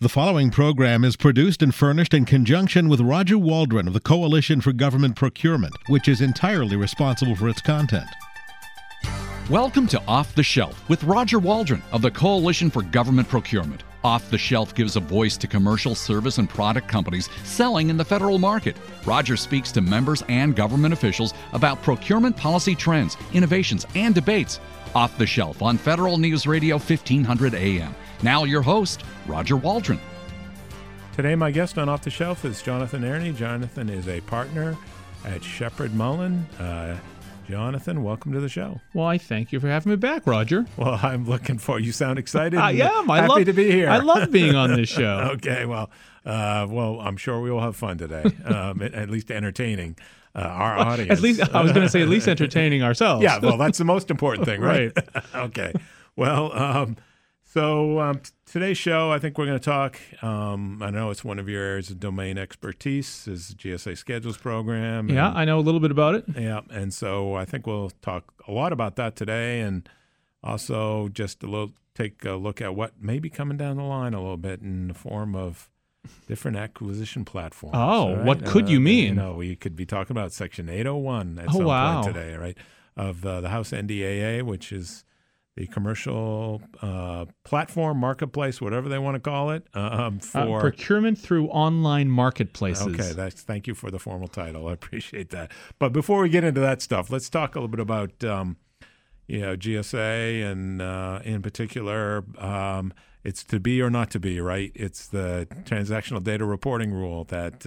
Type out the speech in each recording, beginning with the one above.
The following program is produced and furnished in conjunction with Roger Waldron of the Coalition for Government Procurement, which is entirely responsible for its content. Welcome to Off the Shelf with Roger Waldron of the Coalition for Government Procurement. Off the Shelf gives a voice to commercial service and product companies selling in the federal market. Roger speaks to members and government officials about procurement policy trends, innovations, and debates. Off the Shelf on Federal News Radio 1500 AM. Now your host, Roger Waldron. Today my guest on Off the Shelf is Jonathan Ernie. Jonathan is a partner at Sheppard Mullin. Jonathan, welcome to the show. Well, I thank you for having me back, Roger. Well, I'm looking for you. Sound excited? I am. Happy to be here. I love being on this show. Okay, well, I'm sure we will have fun today, at least entertaining our audience. At least, I was going to say, at least entertaining ourselves. Yeah, well, that's the most important thing, right? Okay. Well, today's show, I think we're going to talk, I know it's one of your areas of domain expertise, is the GSA Schedules program. Yeah, I know a little bit about it. Yeah, and so I think we'll talk a lot about that today, and also just take a look at what may be coming down the line a little bit in the form of different acquisition platforms. Oh, right? What could you mean? We could be talking about Section 801 at some point today, right, of the House NDAA, which is the commercial platform, marketplace, whatever they want to call it, for procurement through online marketplaces. Okay, thank you for the formal title. I appreciate that. But before we get into that stuff, let's talk a little bit about GSA and in particular, it's to be or not to be, right? It's the transactional data reporting rule that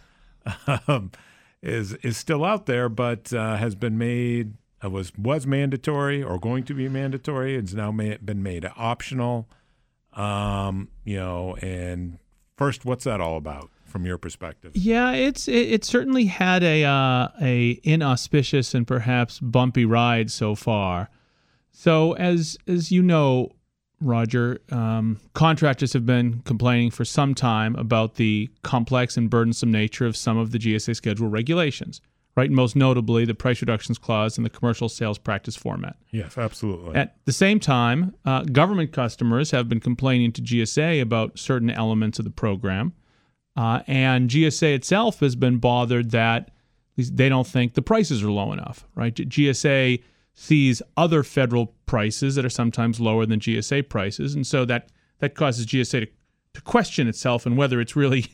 is still out there, but has been made. Was mandatory or going to be mandatory. It's now been made optional. And first, what's that all about from your perspective? Yeah, it certainly had a inauspicious and perhaps bumpy ride so far. So as you know, Roger, contractors have been complaining for some time about the complex and burdensome nature of some of the GSA schedule regulations. Right, most notably the price reductions clause and the commercial sales practice format. Yes, absolutely. At the same time, government customers have been complaining to GSA about certain elements of the program, and GSA itself has been bothered that they don't think the prices are low enough. Right, GSA sees other federal prices that are sometimes lower than GSA prices, and so that causes GSA to question itself and whether it's really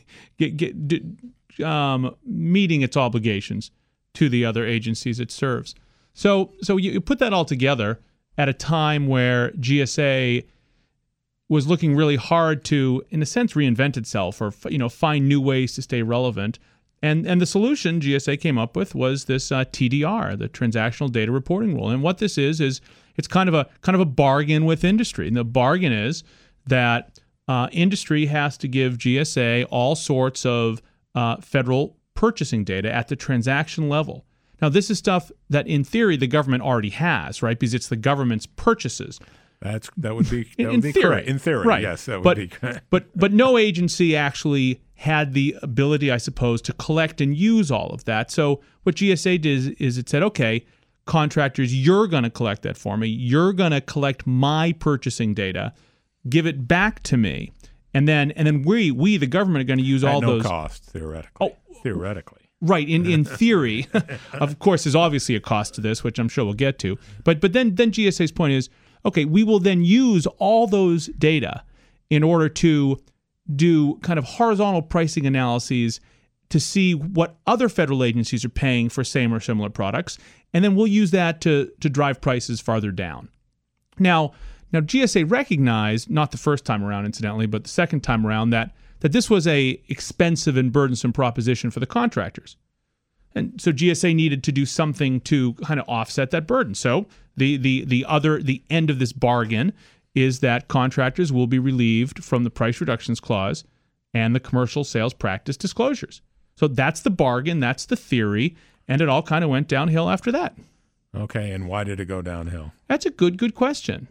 meeting its obligations to the other agencies it serves. So you put that all together at a time where GSA was looking really hard to, in a sense, reinvent itself or find new ways to stay relevant. And the solution GSA came up with was this TDR, the Transactional Data Reporting Rule. And what this is it's kind of a bargain with industry. And the bargain is that industry has to give GSA all sorts of federal purchasing data at the transaction level. Now, this is stuff that, in theory, the government already has, right? Because it's the government's purchases. That would be in theory. Correct. In theory, right. Yes, that would be correct. But no agency actually had the ability, I suppose, to collect and use all of that. So what GSA did is it said, okay, contractors, you're going to collect that for me. You're going to collect my purchasing data, give it back to me, and then we the government, are going to use all those. At no cost, theoretically. Theoretically. Right. In theory, of course, there's obviously a cost to this, which I'm sure we'll get to. But then GSA's point is, okay, we will then use all those data in order to do kind of horizontal pricing analyses to see what other federal agencies are paying for same or similar products, and then we'll use that to drive prices farther down. Now GSA recognized, not the first time around, incidentally, but the second time around, that this was a expensive and burdensome proposition for the contractors. And so GSA needed to do something to kind of offset that burden. So the end of this bargain is that contractors will be relieved from the price reductions clause and the commercial sales practice disclosures. So that's the bargain, that's the theory, and it all kind of went downhill after that. Okay, and why did it go downhill? That's a good question.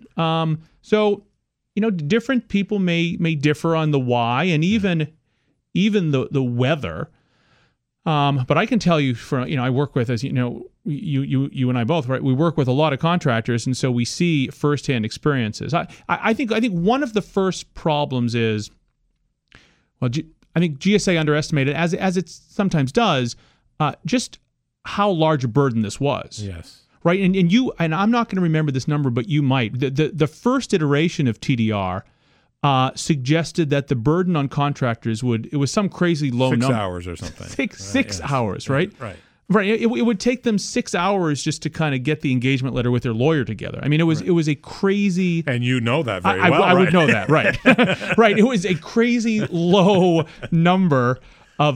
Different people may differ on the why and even the whether. But I can tell you, I work with, as you know, you and I both, right? We work with a lot of contractors, and so we see firsthand experiences. I think one of the first problems is Well, I think GSA underestimated, as it sometimes does, just how large a burden this was. Yes. Right, and I'm not going to remember this number, but you might. The first iteration of TDR suggested that the burden on contractors it was some crazy low 6 number. 6 hours or something. Six hours, right? Right. Right. It would take them 6 hours just to kind of get the engagement letter with their lawyer together. I mean, it was a crazy. And you know that very well. I would know that, right? Right. It was a crazy low number of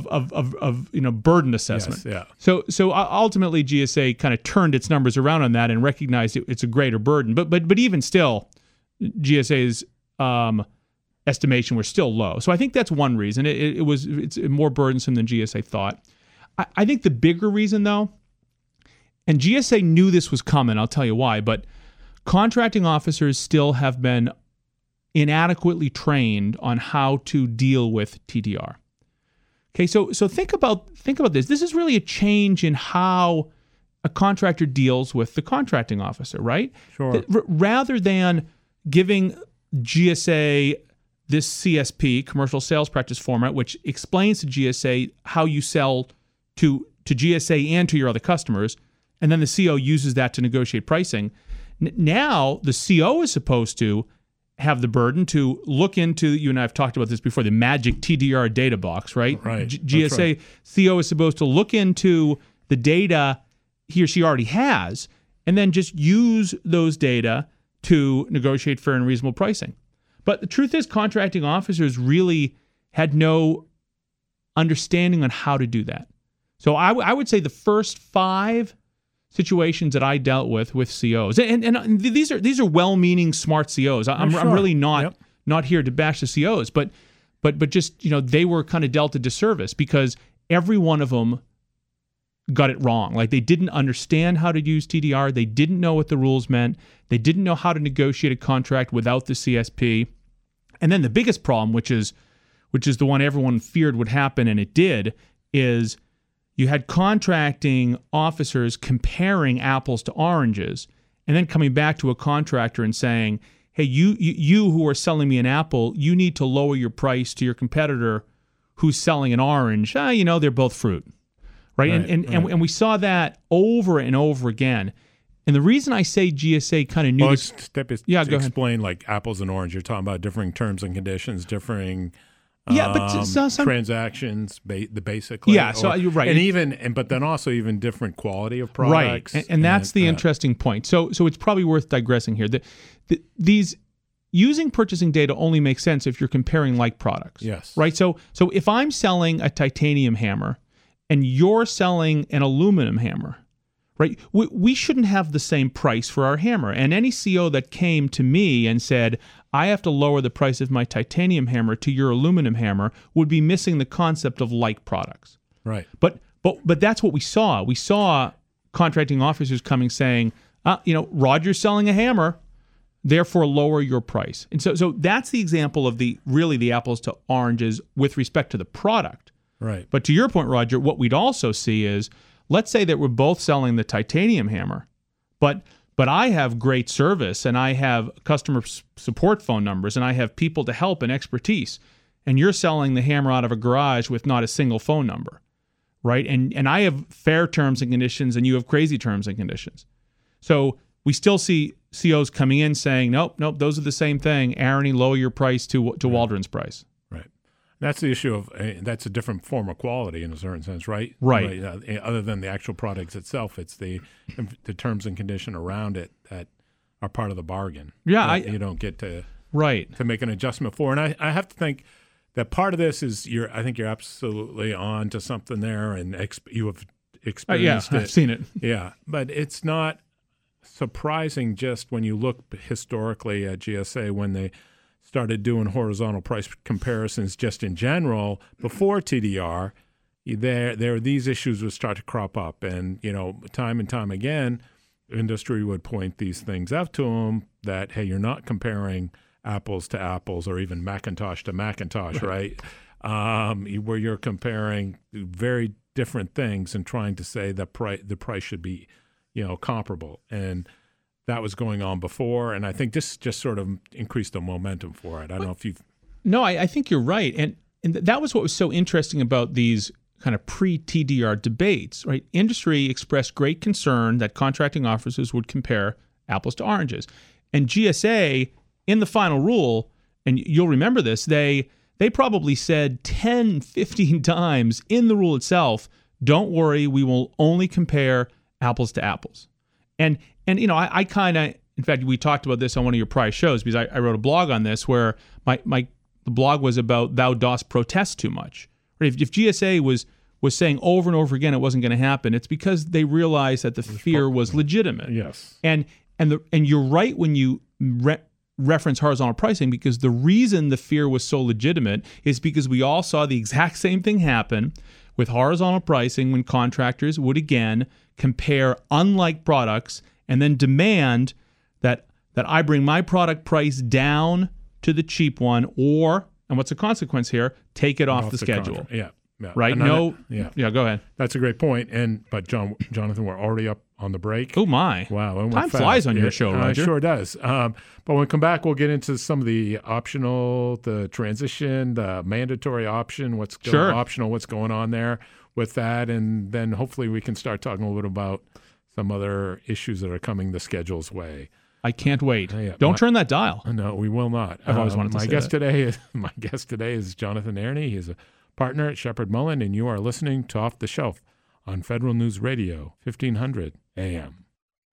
burden assessment. Yes, yeah. So ultimately, GSA kind of turned its numbers around on that and recognized it's a greater burden. But even still, GSA's estimation were still low. So I think that's one reason. It's more burdensome than GSA thought. I think the bigger reason, though, and GSA knew this was coming, I'll tell you why, but contracting officers still have been inadequately trained on how to deal with TDR. Okay, so think about this. This is really a change in how a contractor deals with the contracting officer, right? Sure. Rather than giving GSA this CSP, commercial sales practice format, which explains to GSA how you sell to GSA and to your other customers, and then the CO uses that to negotiate pricing. Now the CO is supposed to have the burden to look into, you and I have talked about this before, the magic TDR data box, right? Right. GSA right. CO is supposed to look into the data he or she already has, and then just use those data to negotiate fair and reasonable pricing. But the truth is, contracting officers really had no understanding on how to do that. So I would say the first 5 situations that I dealt with COs, and these are well-meaning, smart COs. I'm really not here to bash the COs, but just, they were kind of dealt a disservice because every one of them got it wrong. Like, they didn't understand how to use TDR. They didn't know what the rules meant. They didn't know how to negotiate a contract without the CSP. And then the biggest problem, which is the one everyone feared would happen, and it did, is you had contracting officers comparing apples to oranges and then coming back to a contractor and saying, hey, you who are selling me an apple, you need to lower your price to your competitor who's selling an orange. They're both fruit. Right? And we saw that over and over again. And the reason I say GSA kind of knew this. Go ahead. Explain, like apples and orange. You're talking about differing terms and conditions, differing transactions, basically. Yeah, so you're right. But then also even different quality of products. Right, and that's the interesting point. So it's probably worth digressing here. These using purchasing data only makes sense if you're comparing like products. Yes. Right? So if I'm selling a titanium hammer and you're selling an aluminum hammer, right? We shouldn't have the same price for our hammer. And any CO that came to me and said, I have to lower the price of my titanium hammer to your aluminum hammer would be missing the concept of like products. Right. But that's what we saw. We saw contracting officers coming saying, Roger's selling a hammer, therefore lower your price. And so that's the example of the apples to oranges with respect to the product. Right. But to your point, Roger, what we'd also see is, let's say that we're both selling the titanium hammer, but I have great service and I have customer support phone numbers and I have people to help and expertise, and you're selling the hammer out of a garage with not a single phone number, right? And I have fair terms and conditions and you have crazy terms and conditions. So we still see COs coming in saying, nope, those are the same thing. Arnie, lower your price to Waldron's price. That's the issue of that's a different form of quality in a certain sense, right? Right. Other than the actual products itself, it's the terms and condition around it that are part of the bargain. Yeah, you don't get to make an adjustment for. And I have to think that part of this is I think you're absolutely on to something there, and you have experienced it. I've seen it. Yeah, but it's not surprising just when you look historically at GSA when they started doing horizontal price comparisons just in general before TDR, these issues would start to crop up. And, time and time again, industry would point these things out to them that, hey, you're not comparing apples to apples or even Macintosh to Macintosh, right? Where you're comparing very different things and trying to say the price should be, comparable. And that was going on before, and I think this just sort of increased the momentum for it. I don't know if you've... No, I think you're right. that was what was so interesting about these kind of pre-TDR debates, right? Industry expressed great concern that contracting officers would compare apples to oranges. And GSA, in the final rule, and you'll remember this, they probably said 10, 15 times in the rule itself, don't worry, we will only compare apples to apples. And I kind of, in fact, we talked about this on one of your prior shows because I wrote a blog on this where the blog was about thou dost protest too much. Right? If GSA was saying over and over again it wasn't going to happen, it's because they realized that the fear was legitimate. Yes. And you're right when you reference horizontal pricing, because the reason the fear was so legitimate is because we all saw the exact same thing happen with horizontal pricing when contractors would again compare unlike products and then demand that I bring my product price down to the cheap one, or, and what's the consequence here, take it off the schedule. Contract. Yeah. Right? Go ahead. That's a great point. But Jonathan, we're already up on the break. Oh my! Wow, time flies on your show, Roger. It sure does. But when we come back, we'll get into some of the optional, the transition, the mandatory option, optional, what's going on there with that, and then hopefully we can start talking a little bit about some other issues that are coming the schedule's way. I can't wait. Don't turn that dial. No, we will not. I've always wanted to say that. My guest today is Jonathan Airney. He's a partner at Sheppard Mullin, and you are listening to Off the Shelf on Federal News Radio, 1500 AM.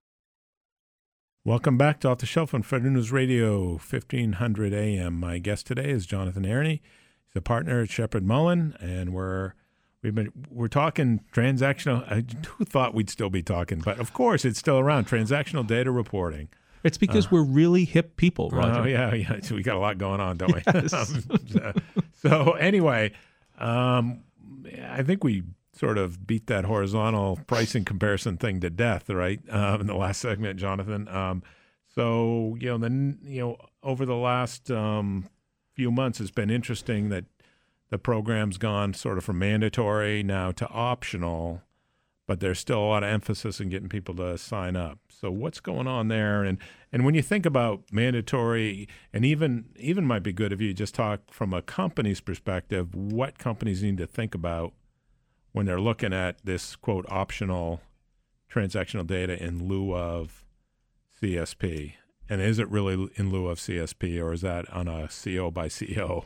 Welcome back to Off the Shelf on Federal News Radio, 1500 AM. My guest today is Jonathan Airney. He's a partner at Sheppard Mullin, and we're talking transactional. Who thought we'd still be talking? But of course, it's still around. Transactional data reporting. It's because we're really hip people, Roger. Oh yeah. So we got a lot going on, don't we? Yes. So anyway, I think we sort of beat that horizontal pricing comparison thing to death, right? In the last segment, Jonathan. So over the last few months, it's been interesting that the program's gone sort of from mandatory now to optional, but there's still a lot of emphasis in getting people to sign up. So what's going on there? And when you think about mandatory, and even might be good if you just talk from a company's perspective, what companies need to think about when they're looking at this, quote, optional transactional data in lieu of CSP. And is it really in lieu of CSP, or is that on a CO by CO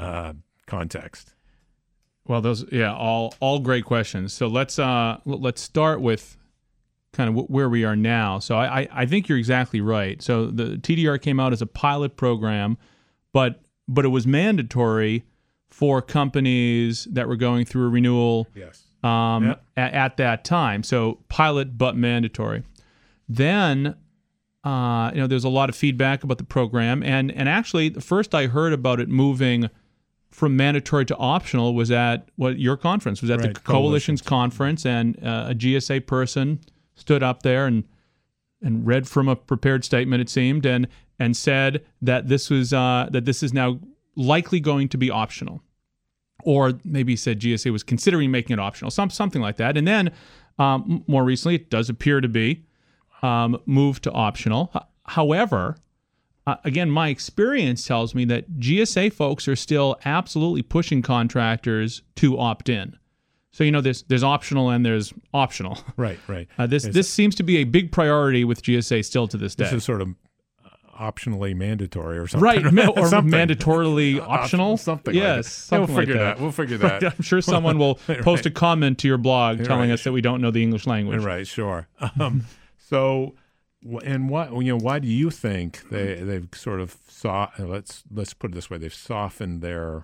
context? Well, those, all great questions. So let's start with kind of where we are now. So I think you're exactly right. So the TDR came out as a pilot program, but it was mandatory for companies that were going through a renewal. Yes. At that time. So pilot but mandatory. Then there's a lot of feedback about the program, and actually the first I heard about it moving from mandatory to optional was at your conference, was at the Coalition's conference, and a GSA person stood up there and read from a prepared statement, it seemed, and said that this is now likely going to be optional, or maybe said GSA was considering making it optional, something like that. And then more recently, it does appear to be moved to optional. However, again, my experience tells me that GSA folks are still absolutely pushing contractors to opt in. So, there's optional and there's optional. Right. This seems to be a big priority with GSA still to this day. This is sort of optionally mandatory or something. Right, or something. Mandatorily optional. Something yes, like that. Something like that. We'll figure that. I'm sure someone will post a comment to your blog telling us that we don't know the English language. Right, sure. So, and why do you think they've sort of let's put it this way, they've softened their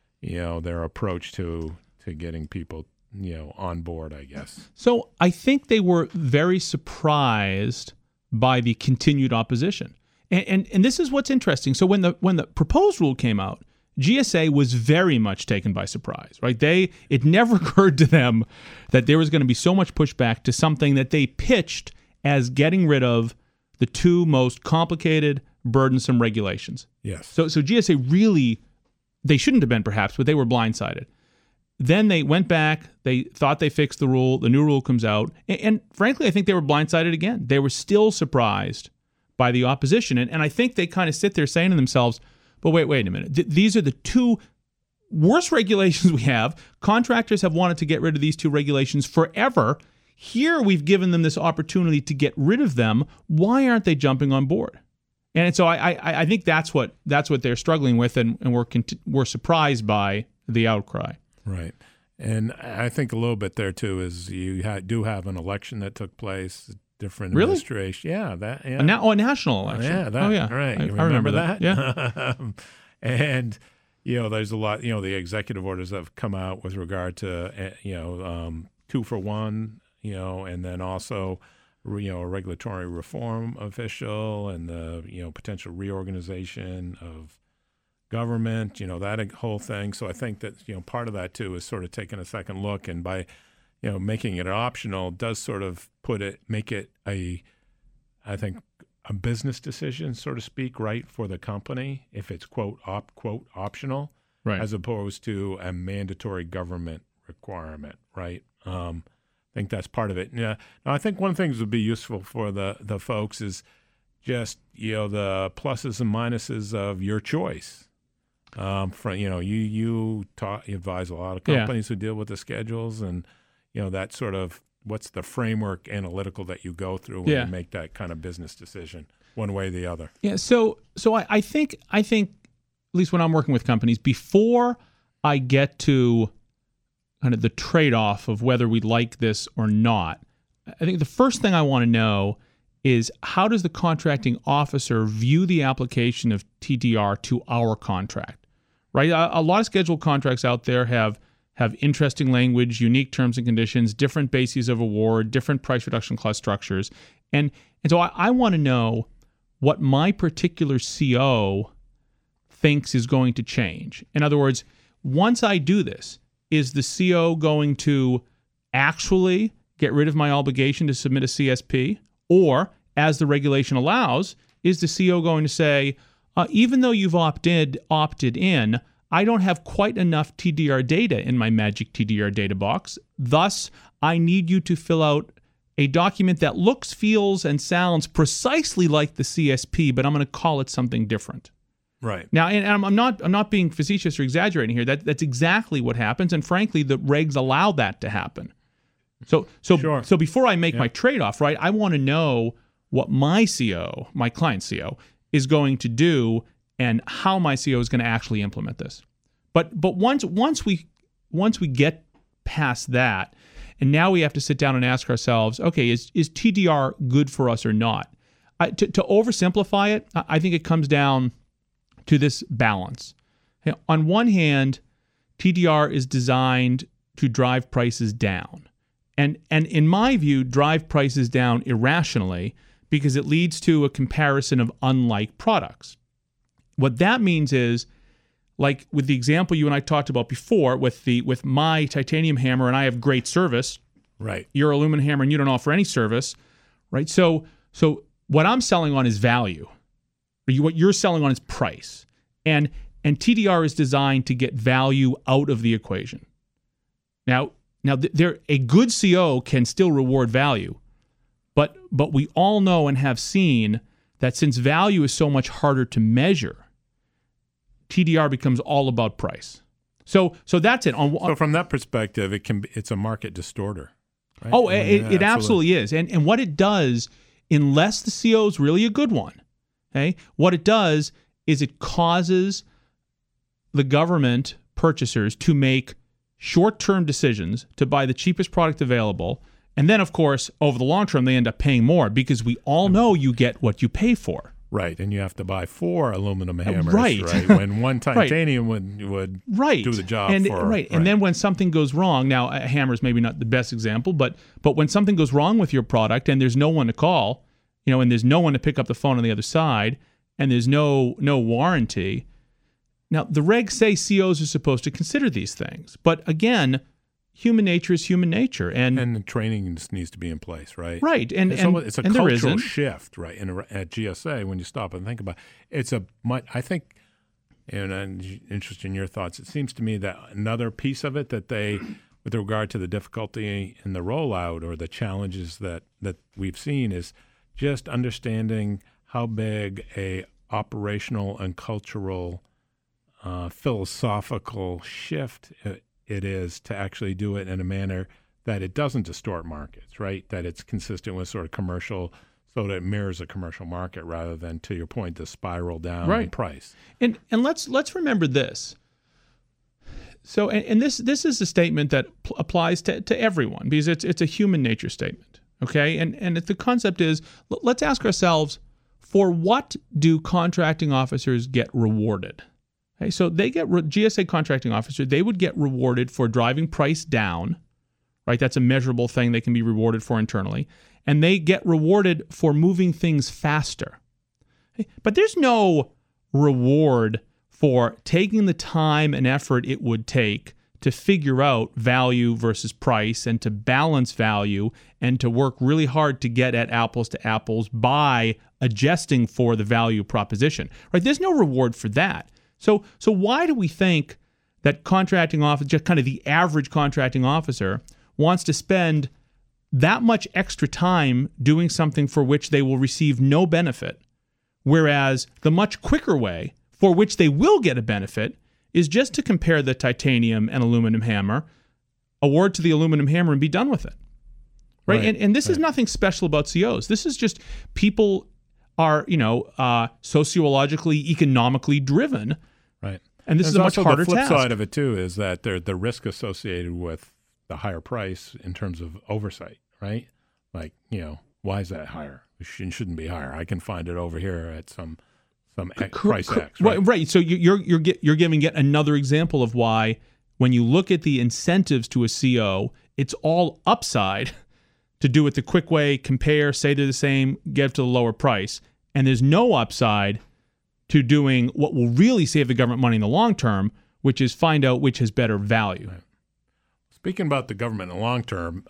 approach to getting people on board, I guess? So I think they were very surprised by the continued opposition. And this is what's interesting. So when the proposed rule came out, GSA was very much taken by surprise, right? It never occurred to them that there was going to be so much pushback to something that they pitched as getting rid of the two most complicated, burdensome regulations. Yes. So GSA really, they shouldn't have been perhaps, but they were blindsided. Then they went back, they thought they fixed the rule, the new rule comes out, and frankly, I think they were blindsided again. They were still surprised by the opposition, and I think they kind of sit there saying to themselves, but wait a minute, these are the two worst regulations we have. Contractors have wanted to get rid of these two regulations forever. Here we've given them this opportunity to get rid of them. Why aren't they jumping on board? And so I think that's what they're struggling with, and we're surprised by the outcry. Right. And I think a little bit there too is you do have an election that took place, different Really? administration. Yeah, a national election. Yeah, that. Oh yeah, Right. I You remember that. Yeah. And there's a lot. The executive orders that have come out with regard to 2-for-1. And then also, a regulatory reform official and the potential reorganization of government, that whole thing. So I think that part of that too is sort of taking a second look, and by making it optional does sort of make it a business decision, so to speak, right, for the company if it's quote optional, Right. as opposed to a mandatory government requirement, right? I think that's part of it. Yeah. Now, I think one of the things that would be useful for the folks is just the pluses and minuses of your choice. You advise a lot of companies who deal with the schedules, and that sort of what's the framework analytical that you go through when you make that kind of business decision, one way or the other. Yeah. So I think at least when I'm working with companies, before I get to kind of the trade-off of whether we like this or not, I think the first thing I want to know is how does the contracting officer view the application of TDR to our contract, right? A lot of scheduled contracts out there have interesting language, unique terms and conditions, different bases of award, different price reduction clause structures. And so I want to know what my particular CO thinks is going to change. In other words, once I do this, is the CO going to actually get rid of my obligation to submit a CSP? Or, as the regulation allows, is the CO going to say, even though you've opted in, I don't have quite enough TDR data in my magic TDR data box. Thus, I need you to fill out a document that looks, feels, and sounds precisely like the CSP, but I'm going to call it something different. Right. Now, and I'm not being facetious or exaggerating here. That's exactly what happens, and frankly, the regs allow that to happen. So before I make my trade-off, right, I want to know what my CO, my client CO, is going to do, and how my CO is going to actually implement this. But once we get past that, and now we have to sit down and ask ourselves, okay, is TDR good for us or not? To oversimplify it, I think it comes down to this balance. On one hand, TDR is designed to drive prices down. And in my view, drive prices down irrationally because it leads to a comparison of unlike products. What that means is, like with the example you and I talked about before, with my titanium hammer and I have great service. Right. Your aluminum hammer and you don't offer any service, right? So what I'm selling on is value. What you're selling on is price. And TDR is designed to get value out of the equation. Now a good CO can still reward value, but we all know and have seen that since value is so much harder to measure, TDR becomes all about price. So that's it. So from that perspective, it's a market distorter. Right? Oh, it absolutely is. And what it does, unless the CO is really a good one, okay, what it does is it causes the government purchasers to make short-term decisions to buy the cheapest product available. And then, of course, over the long term, they end up paying more because we all know you get what you pay for. Right, and you have to buy 4 aluminum hammers, right? When one titanium would do the job for. Right, and then when something goes wrong, now a hammer is maybe not the best example, but when something goes wrong with your product and there's no one to call, and there's no one to pick up the phone on the other side, and there's no warranty. Now, the regs say COs are supposed to consider these things, but again, human nature is human nature, and the training just needs to be in place, right? Right, and it's a and cultural shift, right? At GSA, when you stop and think about it, I think, and I'm interested in your thoughts. It seems to me that another piece of it that they, with regard to the difficulty in the rollout or the challenges that we've seen, is just understanding how big a operational and cultural philosophical shift it is to actually do it in a manner that it doesn't distort markets, right? That it's consistent with sort of commercial, so that it mirrors a commercial market rather than, to your point, the spiral down in price. And let's remember this. So, and this is a statement that applies to everyone because it's a human nature statement, okay? And the concept is, let's ask ourselves, for what do contracting officers get rewarded? Okay, so they get GSA contracting officer, they would get rewarded for driving price down, right? That's a measurable thing they can be rewarded for internally. And they get rewarded for moving things faster. Okay? But there's no reward for taking the time and effort it would take to figure out value versus price and to balance value and to work really hard to get at apples to apples by adjusting for the value proposition, right? There's no reward for that. So why do we think that contracting officer, just kind of the average contracting officer, wants to spend that much extra time doing something for which they will receive no benefit, whereas the much quicker way for which they will get a benefit is just to compare the titanium and aluminum hammer, award to the aluminum hammer, and be done with it, right? And this is nothing special about COs. This is just people are, sociologically, economically driven. Right. And this is a much harder task. The flip side of it, too, is that the risk associated with the higher price in terms of oversight, right? Like, why is that higher? It shouldn't be higher. I can find it over here at some price X. Right. So you're giving yet another example of why, when you look at the incentives to a CO, it's all upside to do it the quick way, compare, say they're the same, get to the lower price. And there's no upside to doing what will really save the government money in the long term, which is find out which has better value. Right. Speaking about the government in the long term,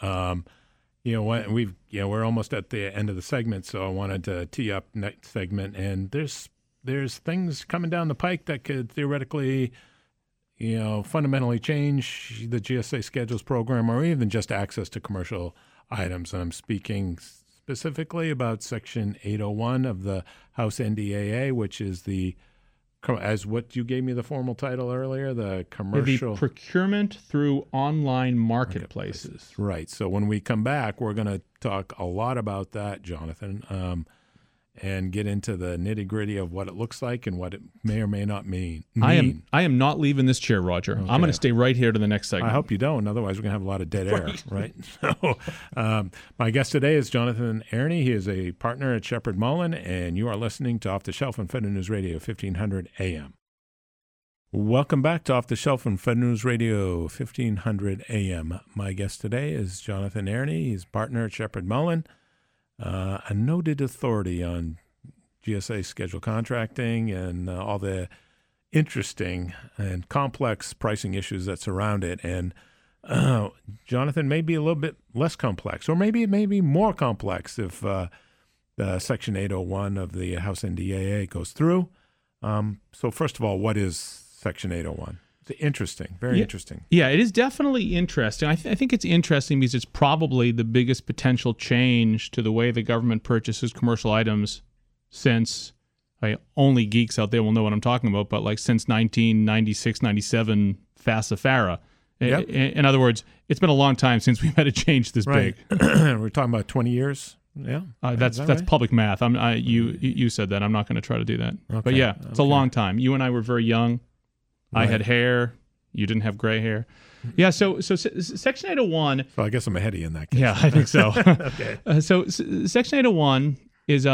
we're almost at the end of the segment, so I wanted to tee up next segment. And there's things coming down the pike that could theoretically, fundamentally change the GSA schedules program, or even just access to commercial items. And I'm speaking specifically about Section 801 of the House NDAA, which is as what you gave me the formal title earlier, the commercial... The procurement through online marketplaces. Right. So when we come back, we're going to talk a lot about that, Jonathan, and get into the nitty-gritty of what it looks like and what it may or may not mean. I am not leaving this chair, Roger. Okay. I'm going to stay right here to the next segment. I hope you don't. Otherwise, we're going to have a lot of dead air, right? So my guest today is Jonathan Airney. He is a partner at Shepherd Mullen, and you are listening to Off the Shelf on Federal News Radio, 1500 AM. Welcome back to Off the Shelf on Federal News Radio, 1500 AM. My guest today is Jonathan Airney. He's partner at Shepherd Mullen. A noted authority on GSA schedule contracting and all the interesting and complex pricing issues that surround it. And Jonathan may be a little bit less complex, or maybe it may be more complex if the Section 801 of the House NDAA goes through. So first of all, what is Section 801? It's interesting, very interesting. Yeah, it is definitely interesting. I think it's interesting because it's probably the biggest potential change to the way the government purchases commercial items since, only geeks out there will know what I'm talking about, but since 1996, 97 FASA-FARA. Yep. In other words, it's been a long time since we've had a change this big. We're talking about 20 years. Yeah, that's right? public math. You said that. I'm not going to try to do that. Okay. But yeah, it's a long time. You and I were very young. Right. I had hair. You didn't have gray hair. Yeah, so Section 801... Well, I guess I'm ahead of you in that case. Yeah, I think so. Okay. So Section 801 is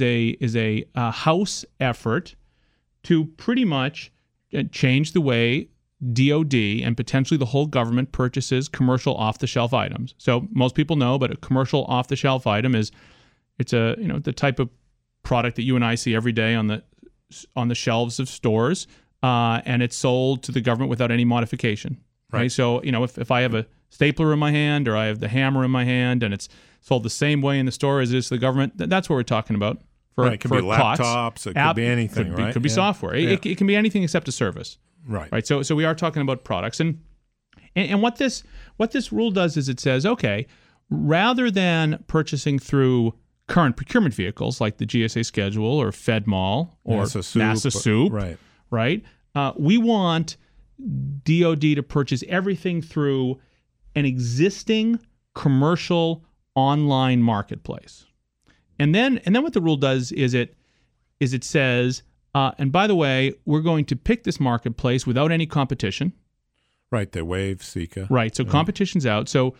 a House effort to pretty much change the way DOD and potentially the whole government purchases commercial off-the-shelf items. So most people know, but a commercial off-the-shelf item it's the type of product that you and I see every day on the shelves of stores. And it's sold to the government without any modification. Right. So, if I have a stapler in my hand or I have the hammer in my hand and it's sold the same way in the store as it is to the government, that's what we're talking about. It could be laptops, it could be anything, right? It could be software. It can be anything except a service. Right. So we are talking about products. And what this rule does is it says, okay, rather than purchasing through current procurement vehicles like the GSA schedule or FedMall or NASA Soup, right? We want DoD to purchase everything through an existing commercial online marketplace. And then what the rule does is it says, and by the way, we're going to pick this marketplace without any competition. Right, they waive SECA. Right, so competition's out. So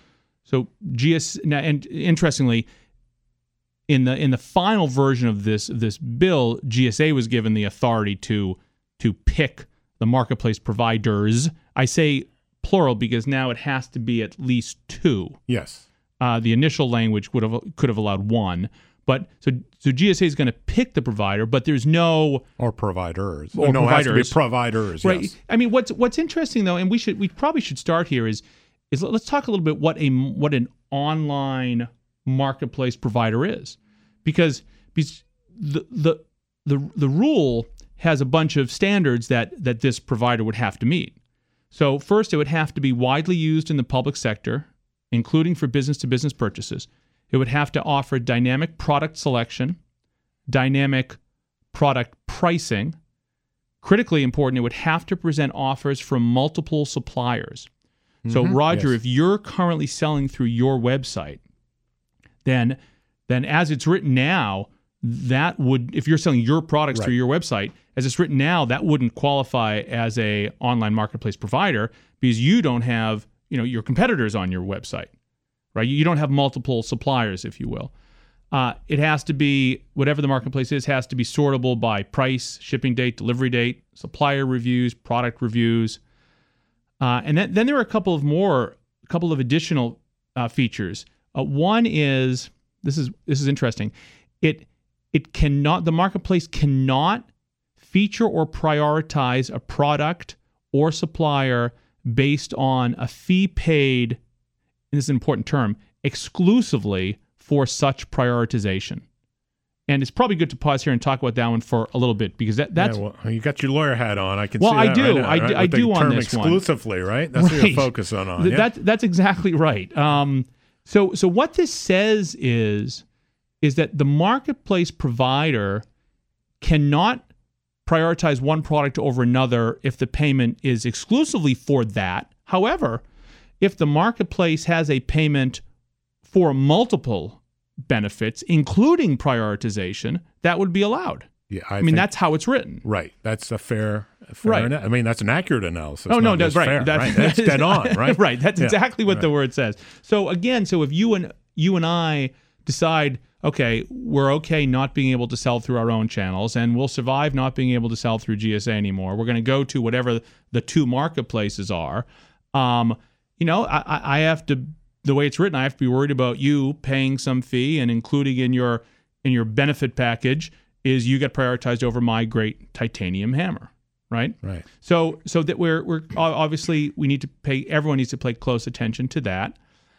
GS now, and interestingly, in the final version of this bill, GSA was given the authority to pick the marketplace providers. I say plural because now it has to be at least two. Yes. The initial language could have allowed one, but so GSA is going to pick the provider, but there's no or providers. Or no, providers. It has to be providers. Right. Yes. I mean, what's interesting though, and we probably should start here is let's talk a little bit what an online marketplace provider is, because the rule has a bunch of standards that this provider would have to meet. So first, it would have to be widely used in the public sector, including for business-to-business purchases. It would have to offer dynamic product selection, dynamic product pricing. Critically important, it would have to present offers from multiple suppliers. So, Roger, yes. if you're currently selling through your website, then as it's written now, that would, if you're selling your products through your website, as it's written now, that wouldn't qualify as a online marketplace provider because you don't have, your competitors on your website, right? You don't have multiple suppliers, if you will. It has to be, whatever the marketplace is, has to be sortable by price, shipping date, delivery date, supplier reviews, product reviews. And then there are a couple of additional features. One is, this is interesting. The marketplace cannot feature or prioritize a product or supplier based on a fee paid, and this is an important term, exclusively for such prioritization. And it's probably good to pause here and talk about that one for a little bit, because that's... Yeah, well, you got your lawyer hat on. I can well, see that I do. right now, right? I With do the on term this exclusively, one. right? That's what you're focusing on. That's exactly right. So what this says is that the marketplace provider cannot prioritize one product over another if the payment is exclusively for that. However, if the marketplace has a payment for multiple benefits, including prioritization, that would be allowed. Yeah, I mean, that's how it's written. Right. That's a fair right. I mean, that's an accurate analysis. Oh, no, that's right. Fair, right. That's dead on, right? Right. That's exactly what the word says. So again, if you and I decide, okay, we're okay not being able to sell through our own channels, and we'll survive not being able to sell through GSA anymore. We're going to go to whatever the two marketplaces are. I have to, the way it's written, I have to be worried about you paying some fee, and including in your benefit package is you get prioritized over my great titanium hammer, right? Right. So that we're obviously everyone needs to pay close attention to that.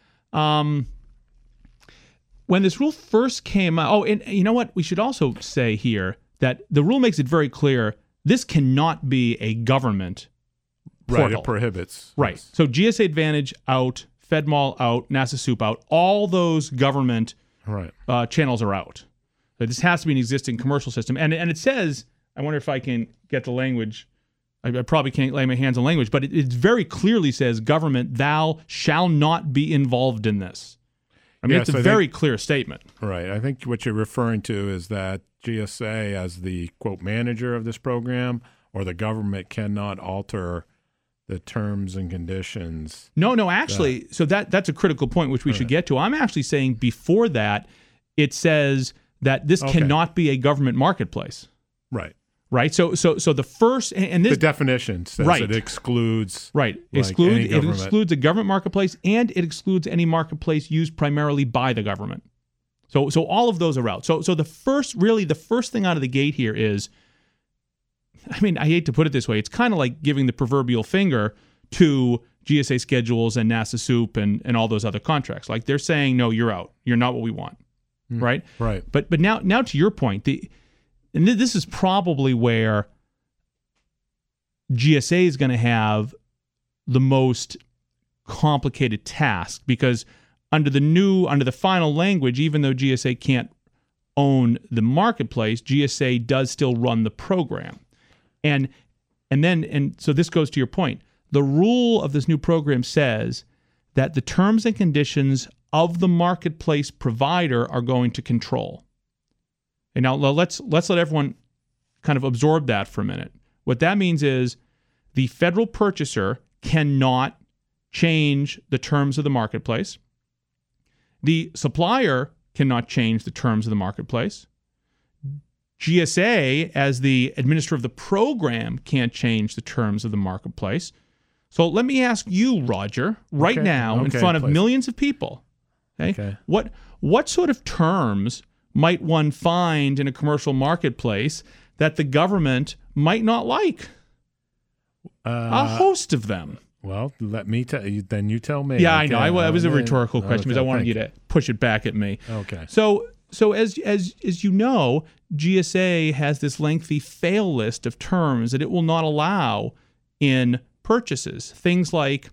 When this rule first came out, and you know what? We should also say here that the rule makes it very clear this cannot be a government portal. Right, it prohibits. Right. Yes. So GSA Advantage out, FedMall out, NASA Soup out, all those government channels are out. So this has to be an existing commercial system. And it says, I wonder if I can get the language. I probably can't lay my hands on language, but it very clearly says, government, thou shall not be involved in this. I mean, it's a very clear statement. Right. I think what you're referring to is that GSA, as the, quote, manager of this program, or the government cannot alter the terms and conditions. No, actually, so that's a critical point which we should get to. I'm actually saying before that, it says that this cannot be a government marketplace. Right. Right. So the first and this the definition says it excludes it excludes a government marketplace, and it excludes any marketplace used primarily by the government. So all of those are out. So the first thing out of the gate here is, I mean, I hate to put it this way, it's kind of like giving the proverbial finger to GSA schedules and NASA Soup and all those other contracts. Like, they're saying, no, you're out. You're not what we want. Right. Right. But now to your point, and this is probably where GSA is going to have the most complicated task, because under the final language, even though GSA can't own the marketplace, GSA does still run the program. And And so this goes to your point. The rule of this new program says that the terms and conditions of the marketplace provider are going to control. And now let's let everyone kind of absorb that for a minute. What that means is the federal purchaser cannot change the terms of the marketplace. The supplier cannot change the terms of the marketplace. GSA, as the administrator of the program, can't change the terms of the marketplace. So let me ask you, Roger, right now in front of millions of people, what sort of terms might one find in a commercial marketplace that the government might not like? A host of them. Well, let me tell you. Then you tell me. Yeah, I know. It was a rhetorical question because I wanted you to push it back at me. Okay. So as you know, GSA has this lengthy fail list of terms that it will not allow in purchases. Things like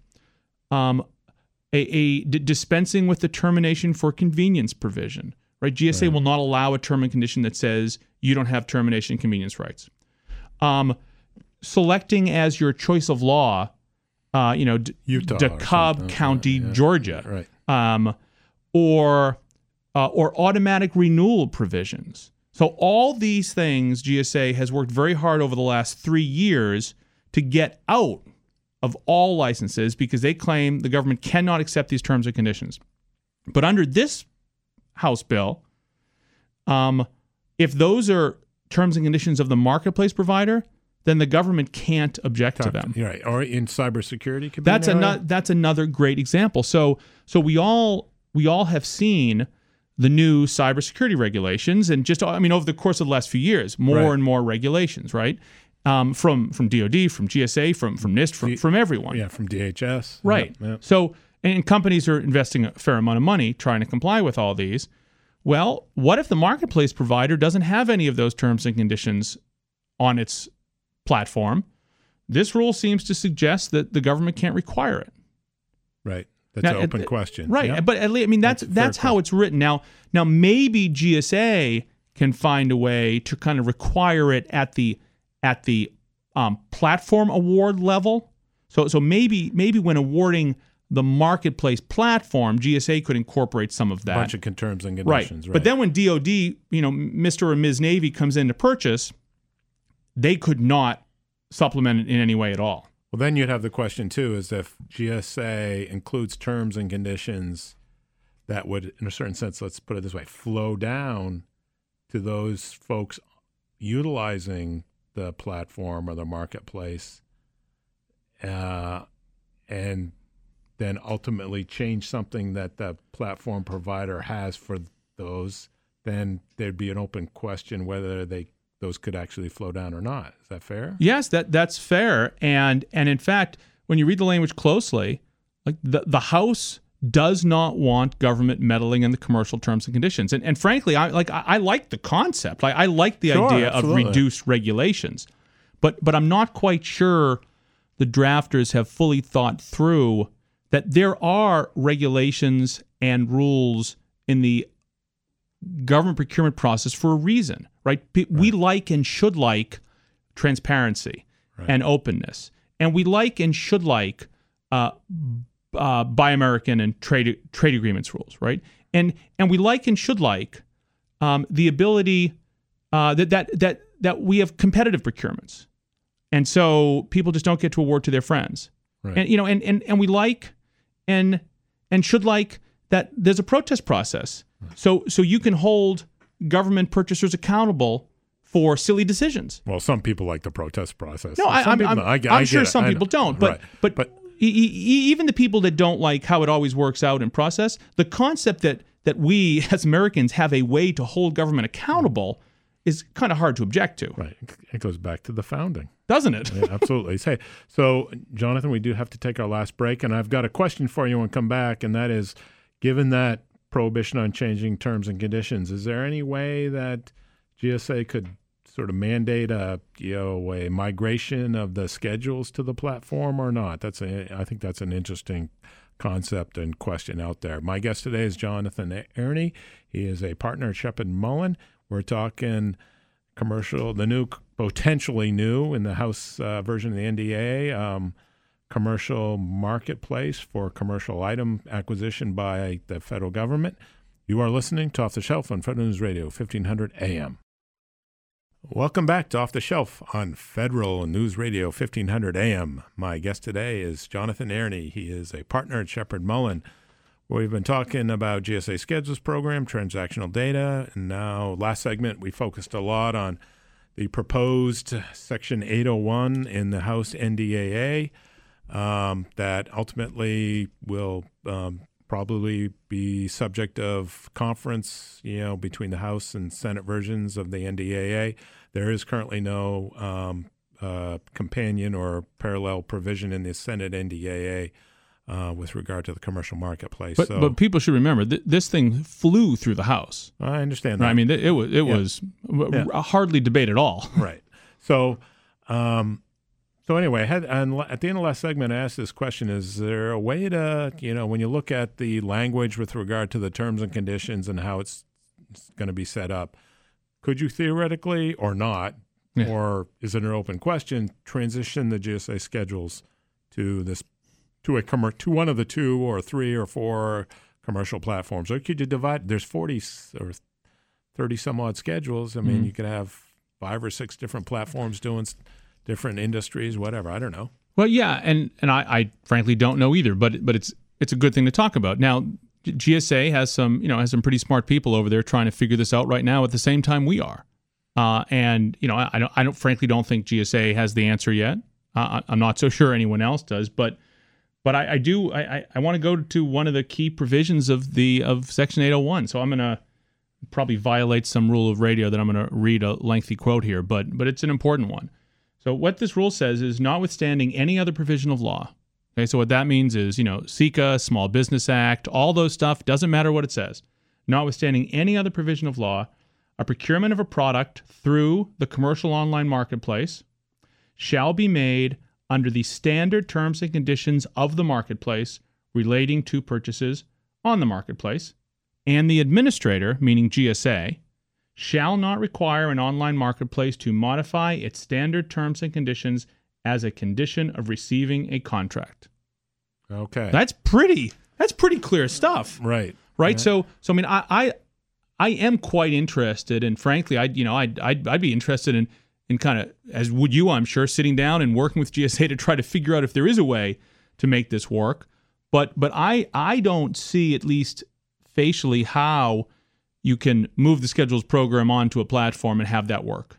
dispensing with the termination for convenience provision. Right? GSA will not allow a term and condition that says you don't have termination convenience rights. Selecting as your choice of law, Utah, DeKalb County, Georgia, right? Or automatic renewal provisions. So all these things, GSA has worked very hard over the last 3 years to get out of all licenses because they claim the government cannot accept these terms and conditions. But under this House bill, if those are terms and conditions of the marketplace provider, then the government can't object to them. Right. Or in cybersecurity. That's another great example. So we all have seen the new cybersecurity regulations, and over the course of the last few years, more and more regulations, right? From DoD, from GSA, from NIST, from everyone. Yeah, from DHS. Right. Yep. So, and companies are investing a fair amount of money trying to comply with all these. Well, what if the marketplace provider doesn't have any of those terms and conditions on its platform? This rule seems to suggest that the government can't require it. Right. That's an open question. Right. Yep. But that's how it's written. Now maybe GSA can find a way to kind of require it at the platform award level. So maybe when awarding the marketplace platform, GSA could incorporate some of that. A bunch of terms and conditions. Right. But then when DoD, Mr. or Ms. Navy comes in to purchase, they could not supplement it in any way at all. Well, then you'd have the question, too, is if GSA includes terms and conditions that would, in a certain sense, let's put it this way, flow down to those folks utilizing the platform or the marketplace, and then ultimately change something that the platform provider has for those, then there'd be an open question whether those could actually flow down or not. Is that fair? Yes, that's fair. And in fact, when you read the language closely, like the House does not want government meddling in the commercial terms and conditions. And frankly, I like the concept. I like the idea absolutely. of reduced regulations. But I'm not quite sure the drafters have fully thought through that there are regulations and rules in the government procurement process for a reason, right? We like and should like transparency and openness. And we like and should like Buy American and trade agreements rules, right? And we like and should like the ability that we have competitive procurements. And so people just don't get to award to their friends. Right. And we like and should like that there's a protest process. So you can hold government purchasers accountable for silly decisions. Well, some people like the protest process. No, I'm sure some people don't. But even the people that don't like how it always works out in process, the concept that we as Americans have a way to hold government accountable is kind of hard to object to. Right. It goes back to the founding. Doesn't it? Yeah, absolutely. Hey, so, Jonathan, we do have to take our last break, and I've got a question for you when we come back, and that is, given that prohibition on changing terms and conditions, is there any way that GSA could sort of mandate a migration of the schedules to the platform or not? I think that's an interesting concept and question out there. My guest today is Jonathan Erny. He is a partner at Sheppard Mullin. We're talking potentially new in the House version of the NDAA, commercial marketplace for commercial item acquisition by the federal government. You are listening to Off the Shelf on Federal News Radio, 1500 AM. Welcome back to Off the Shelf on Federal News Radio, 1500 AM. My guest today is Jonathan Airney. He is a partner at Sheppard Mullin. We've been talking about GSA Schedules program, transactional data, and now last segment we focused a lot on the proposed Section 801 in the House NDAA that ultimately will probably be subject of conference, between the House and Senate versions of the NDAA. There is currently no companion or parallel provision in the Senate NDAA with regard to the commercial marketplace. But people should remember this thing flew through the House. I understand that. I mean, it was hardly debate at all. Right. So anyway, at the end of the last segment, I asked this question: is there a way to, when you look at the language with regard to the terms and conditions and how it's going to be set up, could you theoretically or not, or is it an open question, transition the GSA schedules to this? To one of the 2 or 3 or 4 commercial platforms? Or could you divide? There's 40 or 30 some odd schedules. I mean, you could have 5 or 6 different platforms doing different industries, whatever. I don't know. Well, yeah, and I frankly don't know either. But it's a good thing to talk about. Now, GSA has some pretty smart people over there trying to figure this out right now at the same time we are. I frankly don't think GSA has the answer yet. I'm not so sure anyone else does, but I want to go to one of the key provisions of Section 801. So I'm going to probably violate some rule of radio that I'm going to read a lengthy quote here, but it's an important one. So what this rule says is, notwithstanding any other provision of law. Okay, so what that means is, SECA, Small Business Act, all those stuff, doesn't matter what it says. Notwithstanding any other provision of law, a procurement of a product through the commercial online marketplace shall be made under the standard terms and conditions of the marketplace relating to purchases on the marketplace, and the administrator, meaning GSA, shall not require an online marketplace to modify its standard terms and conditions as a condition of receiving a contract. Okay. That's pretty clear stuff. Right. Right? So I mean, I am quite interested, and frankly, I'd be interested in kind of, as would you, I'm sure, sitting down and working with GSA to try to figure out if there is a way to make this work. But I don't see, at least facially, how you can move the schedules program onto a platform and have that work.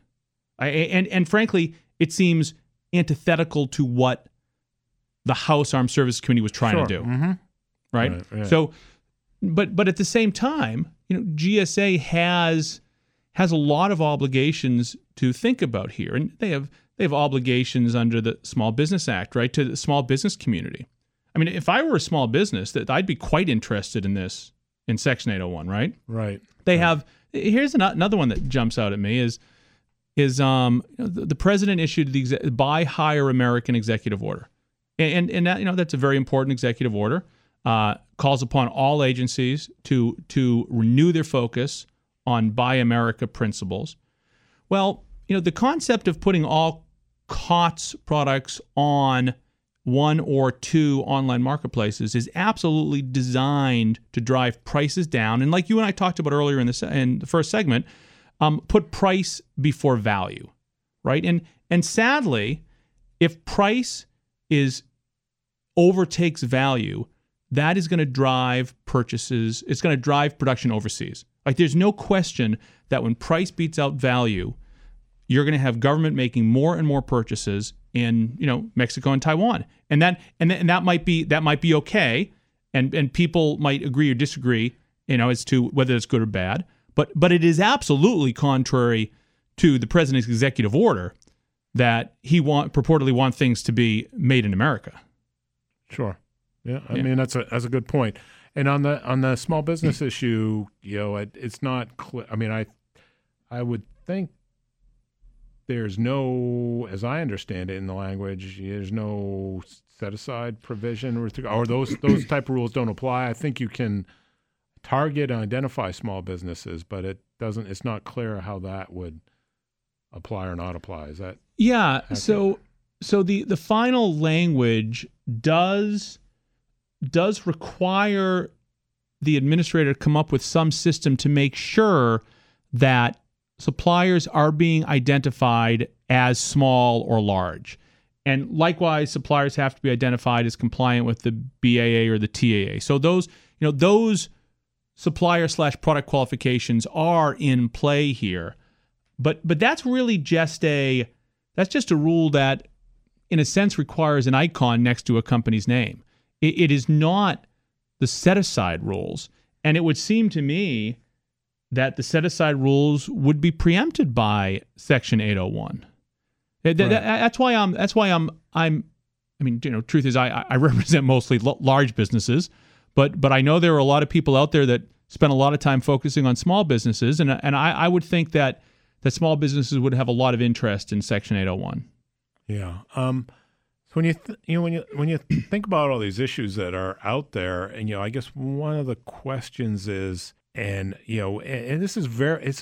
And frankly, it seems antithetical to what the House Armed Services Committee was trying to do. Mm-hmm. Right? Yeah. So, but at the same time, GSA has a lot of obligations to think about here, and they have obligations under the Small Business Act, right, to the small business community. I mean, if I were a small business, that I'd be quite interested in this in Section 801, right? Right. They have. Here's another one that jumps out at me is the president issued the Buy Hire American executive order, and that, that's a very important executive order. Calls upon all agencies to renew their focus on Buy America principles. Well, the concept of putting all COTS products on 1 or 2 online marketplaces is absolutely designed to drive prices down. And like you and I talked about earlier in the first segment, put price before value, right? And sadly, if price overtakes value, that is going to drive purchases. It's going to drive production overseas. Like, there's no question that when price beats out value, you're going to have government making more and more purchases in, Mexico and Taiwan, and that might be okay, and people might agree or disagree, as to whether it's good or bad. But it is absolutely contrary to the president's executive order that he purportedly want things to be made in America. Sure. Yeah, I mean that's a good point. And on the small business issue, it's not clear. I mean, I would think there's no, as I understand it in the language, there's no set aside provision, or those type of rules don't apply. I think you can target and identify small businesses, but it's not clear how that would apply or not apply. Is that accurate? So the final language does require the administrator to come up with some system to make sure that suppliers are being identified as small or large. And likewise, suppliers have to be identified as compliant with the BAA or the TAA. So those supplier/product qualifications are in play here. But that's really just a rule that, in a sense, requires an icon next to a company's name. It is not the set-aside rules. And it would seem to me that the set-aside rules would be preempted by Section 801. Right. That's why truth is I represent mostly large businesses, but I know there are a lot of people out there that spend a lot of time focusing on small businesses, and I would think that small businesses would have a lot of interest in Section 801. Yeah. So when you think about all these issues that are out there, and I guess one of the questions is, and this is it's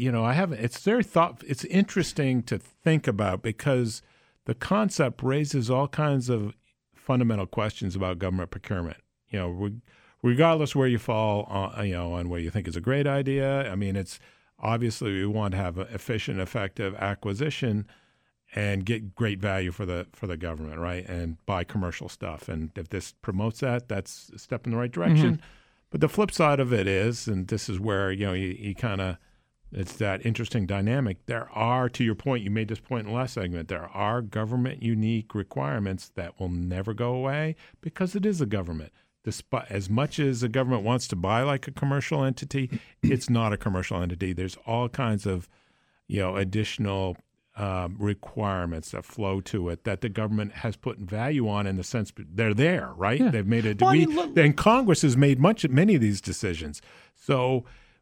interesting to think about, because the concept raises all kinds of fundamental questions about government procurement. Regardless where you fall on where you think is a great idea. I mean, it's obviously we want to have an efficient, effective acquisition and get great value for the government, right? And buy commercial stuff. And if this promotes that, that's a step in the right direction. Mm-hmm. But the flip side of it is, and this is where you kind of, it's that interesting dynamic. There are, to your point, you made this point in the last segment, there are government unique requirements that will never go away because it is a government. Despite, as much as the government wants to buy like a commercial entity, it's not a commercial entity. There's all kinds of additional requirements that flow to it that the government has put value on, in the sense they're there, right? Yeah. They've made a and Congress has made many of these decisions. So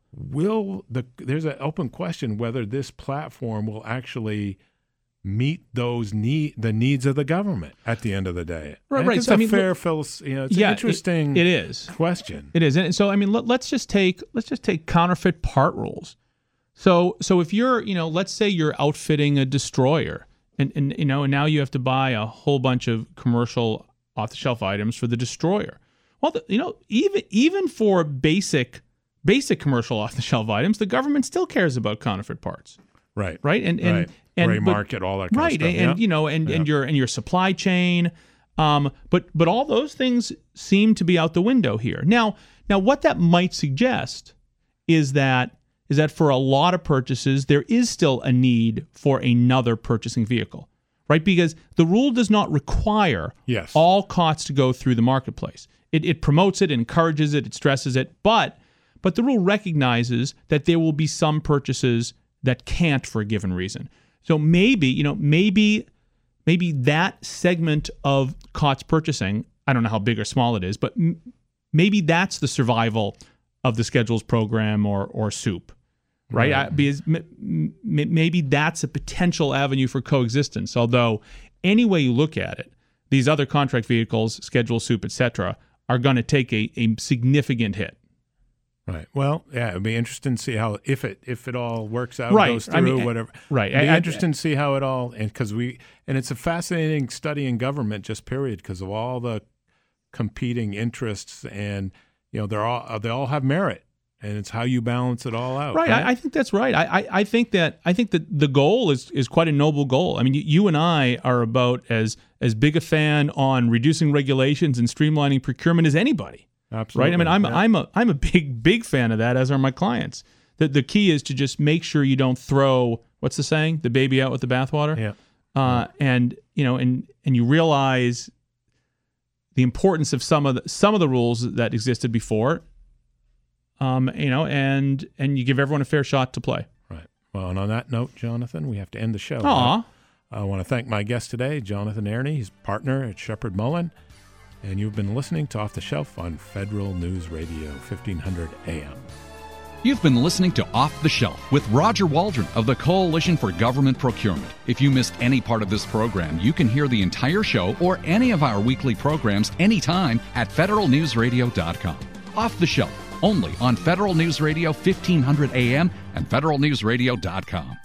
there's an open question whether this platform will actually meet the needs of the government at the end of the day. Right. It's an interesting it is. question. It is. And so let's just take counterfeit part rules. So if you're, let's say you're outfitting a destroyer, and now you have to buy a whole bunch of commercial off-the-shelf items for the destroyer. Well, even for basic commercial off-the-shelf items, the government still cares about counterfeit parts. Right. And gray market, all that kind of stuff. And your supply chain. But all those things seem to be out the window here. Now what that might suggest is that for a lot of purchases, there is still a need for another purchasing vehicle, right? Because the rule does not require all costs to go through the marketplace. It promotes it, encourages it, it stresses it, but the rule recognizes that there will be some purchases that can't for a given reason. So maybe that segment of COTS purchasing, I don't know how big or small it is, but maybe that's the survival of the schedules program or SOUP, right? Because maybe that's a potential avenue for coexistence. Although any way you look at it, these other contract vehicles, schedule, SOUP, et cetera, are going to take a significant hit. Right. Well, yeah, it'd be interesting to see how if it all works out, goes through, whatever. Right. It'd be interesting to see how it all, and it's a fascinating study in government, just period, because of all the competing interests, and they all have merit, and it's how you balance it all out. Right. I think that's right. I think that the goal is quite a noble goal. I mean, you and I are about as big a fan on reducing regulations and streamlining procurement as anybody. Absolutely. Right. I mean, I'm a big fan of that, as are my clients. The key is to just make sure you don't throw, what's the saying, the baby out with the bathwater. Yeah. And you realize the importance of some of the rules that existed before. And you give everyone a fair shot to play. Right. Well, and on that note, Jonathan, we have to end the show. Aw. I want to thank my guest today, Jonathan Airney. He's partner at Shepherd Mullen. And you've been listening to Off the Shelf on Federal News Radio, 1500 AM. You've been listening to Off the Shelf with Roger Waldron of the Coalition for Government Procurement. If you missed any part of this program, you can hear the entire show or any of our weekly programs anytime at federalnewsradio.com. Off the Shelf, only on Federal News Radio, 1500 AM and federalnewsradio.com.